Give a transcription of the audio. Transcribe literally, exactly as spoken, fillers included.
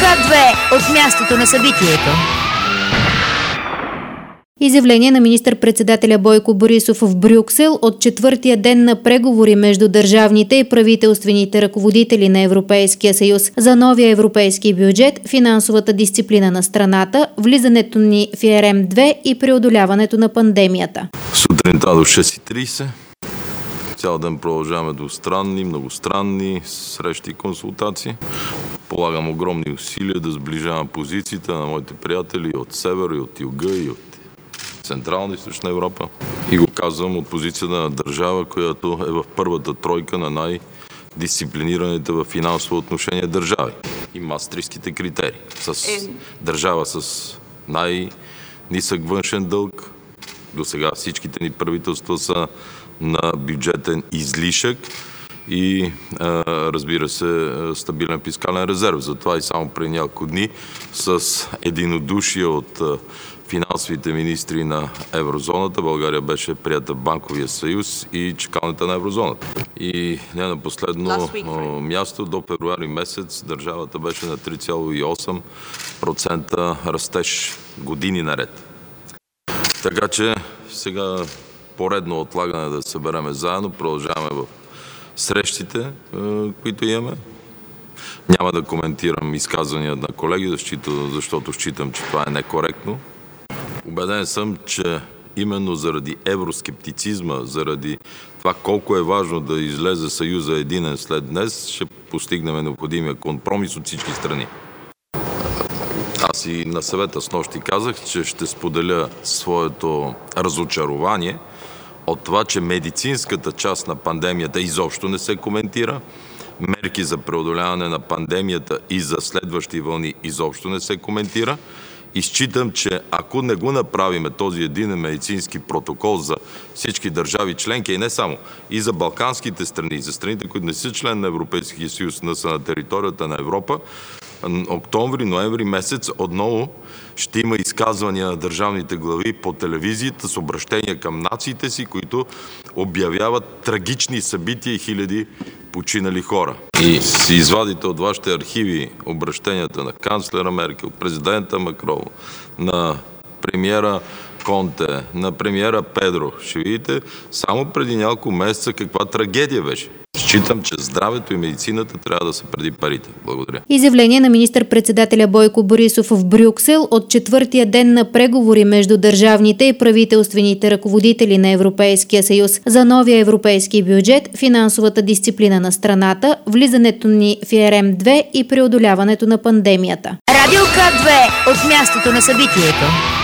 К две от мястото на събитието. Изявление на министър-председателя Бойко Борисов в Брюксел от четвъртия ден на преговори между държавните и правителствените ръководители на Европейския съюз за новия европейски бюджет, финансовата дисциплина на страната, влизането ни в Е Р М две и преодоляването на пандемията. Сутринта до шест и трийсет. Цял ден продължаваме двустранни, многостранни срещи и консултации. Полагам огромни усилия да сближавам позициите на моите приятели от север, и от юга, и от Централна и Източна Европа. И го казвам от позицията на държава, която е в първата тройка на най-дисциплинираните в финансово отношение държави. И мастрихтските критерии. С държава с най-нисък външен дълг. До сега всичките ни правителства са на бюджетен излишък и, разбира се, стабилен фискален резерв. Затова и само преди няколко дни с единодушие от финансовите министри на еврозоната България беше прията в Банковия съюз и чакалната на еврозоната. И не на последно място, до февруари месец държавата беше на три цяло и осем процента растеж години наред. Така че сега поредно отлагане да се събереме заедно, продължаваме в срещите, които имаме. Няма да коментирам изказвания на колеги, защото считам, че това е некоректно. Убеден съм, че именно заради евроскептицизма, заради това колко е важно да излезе Съюза единен след днес, ще постигнем необходимия компромис от всички страни. Аз и на съвета снощи казах, че ще споделя своето разочарование от това, че медицинската част на пандемията изобщо не се коментира, мерки за преодоляване на пандемията и за следващи вълни изобщо не се коментира. И считам, че ако не го направиме този единен медицински протокол за всички държави членки, и не само, и за балканските страни, и за страните, които не са член на Европейския съюз, но са на територията на Европа, октомври, ноември месец отново ще има изказвания на държавните глави по телевизията с обращения към нациите си, които обявяват трагични събития и хиляди починали хора. И си извадите от вашите архиви обращенията на канцлера Меркел, президента Макрон, на премиера Конте, на премиера Педро. Ще видите само преди няколко месеца каква трагедия беше. Считам, че здравето и медицината трябва да са преди парите. Благодаря. Изявление на министър-председателя Бойко Борисов в Брюксел от четвъртия ден на преговори между държавните и правителствените ръководители на Европейския съюз за новия европейски бюджет, финансовата дисциплина на страната, влизането ни в Е Р М две и преодоляването на пандемията. Радио К две от мястото на събитието.